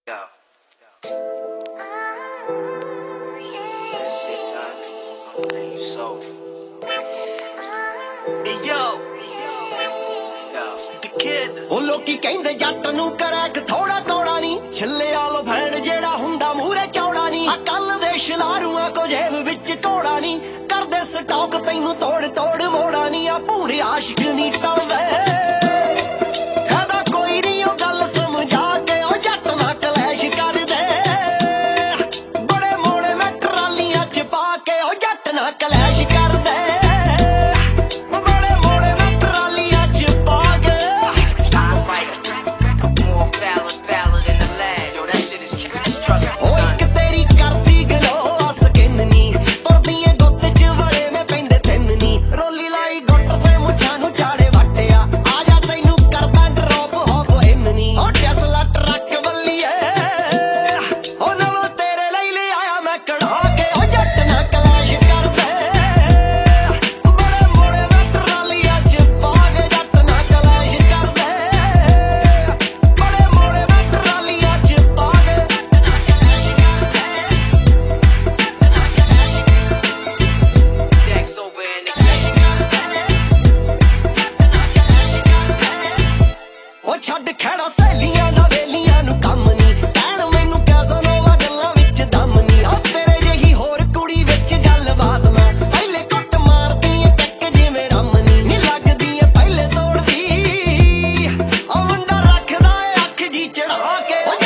Yo. That shit done. I'm playing you so. Hey yo. Yo. The kid. ਉਹ ਲੋਕੀ ਕਹਿੰਦੇ ਜੱਟ ਨੂੰ ਕਰੈਕ ਥੋੜਾ ਤੋੜਾ ਨਹੀਂ ਛੱਲੇ ਆਲੋ ਭੈਣ ਜਿਹੜਾ ਹੁੰਦਾ ਮੂਰੇ ਚੌੜਾ ਨਹੀਂ ਆ ਕੱਲ ਦੇ ਸ਼ਲਾਰੂਆਂ ਕੋ ਜੇਬ ਵਿੱਚ ਕੋੜਾ ਨਹੀਂ ਕਰਦੇ ਸਟਾਕ ਤੈਨੂੰ ਤੋੜ ਤੋੜ ਮੋੜਾ ਨਹੀਂ ਆ ਪੂਰੇ ਆਸ਼ਿਕ ਨਹੀਂ ਟਲਦੇ ਛੱਡ ਖੜਾ ਸਹੇਲੀਆਂ ਦਾ ਵੇਲੀਆਂ ਨੂੰ ਕੰਮ ਨਹੀਂ ਕਹਿਣ ਮੈਨੂੰ ਕੈਸਨੋਵਾ ਗੱਲਾਂ ਵਿੱਚ ਦਮ ਨਹੀਂ ਆ ਤੇਰੇ ਜਿਹੀ ਹੋਰ ਕੁੜੀ ਵਿੱਚ ਗੱਲਬਾਤ ਨਾ ਪਹਿਲੇ ਕੁੱਟ ਮਾਰਦੀ ਏ ਟੱਕ ਜਿਵੇਂ ਰਮਨੀ ਨੀ ਲੱਗਦੀ ਏ ਪਹਿਲੇ ਤੋੜਦੀ ਆ ਮੁੰਡਾ ਰੱਖਦਾ ਏ ਅੱਖ ਜੀ ਚੜਾ ਕੇ